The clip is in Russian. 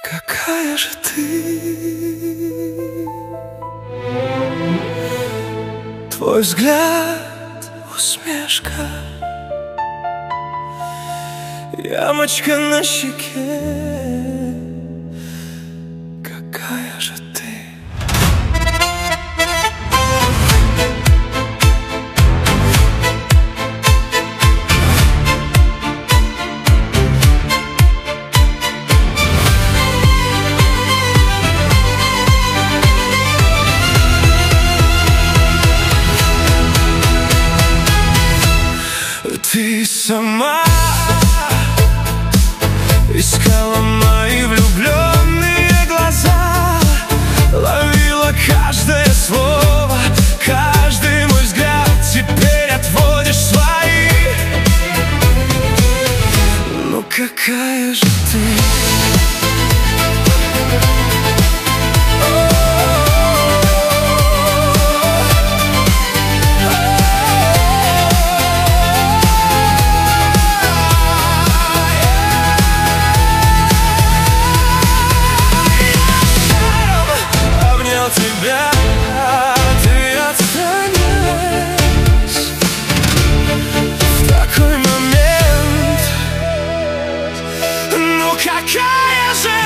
Какая же ты? Твой взгляд, усмешка, ямочка на щеке. Какая же ты? Ты сама искала мои влюбленные глаза, ловила каждое слово, каждый мой взгляд. Теперь отводишь свои. Ну какая же ты? Тебя, ты отстанешь в такой момент. Ну какая же